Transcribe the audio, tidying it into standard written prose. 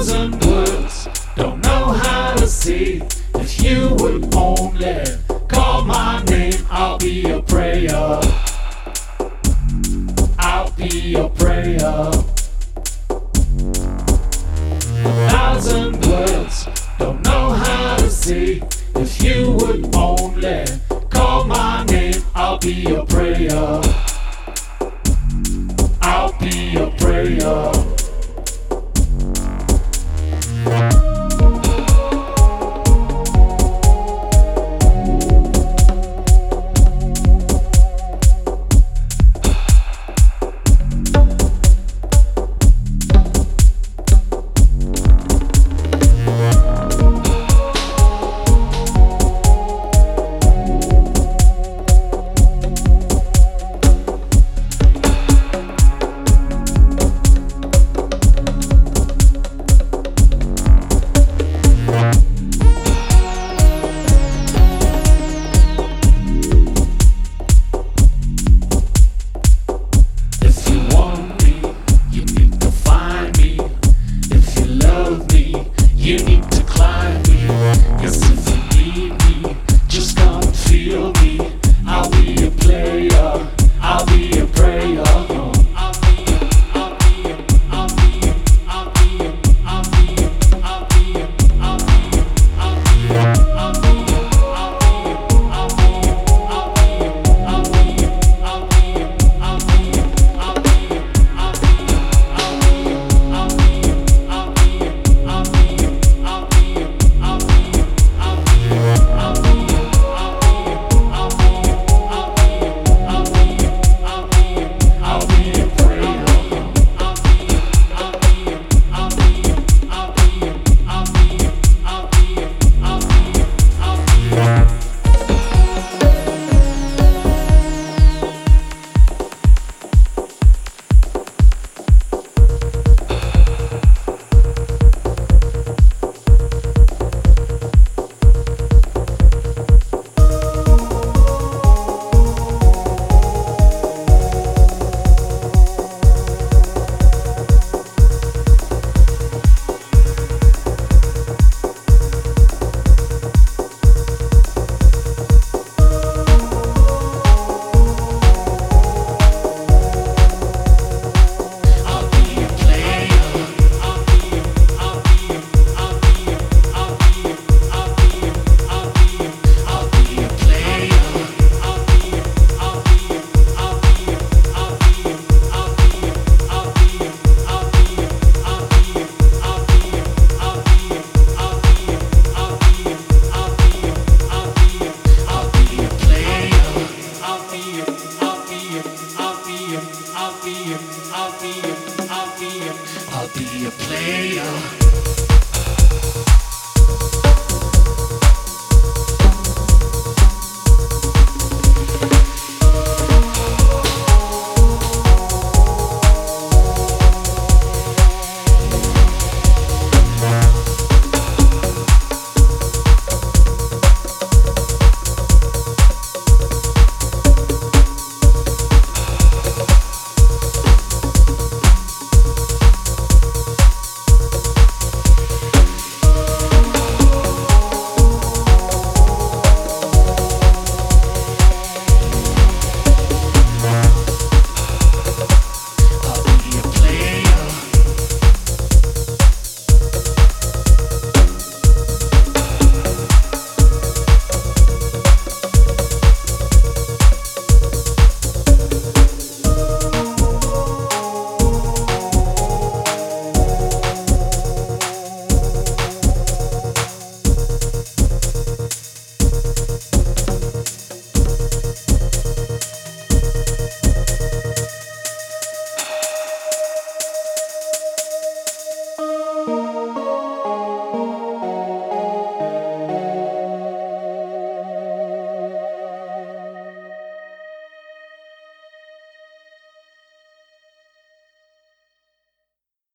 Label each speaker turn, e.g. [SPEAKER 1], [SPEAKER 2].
[SPEAKER 1] thousand words, don't know how to say. If you would only call my name, I'll be your prayer. I'll be your prayer. A thousand words, don't know how to say. If you would only call my name, I'll be your prayer. I'll be your prayer. You need to climb me. Yes, if you need me, just come and feel me. I'll be a player. I'll be a prayer. I'll be a player.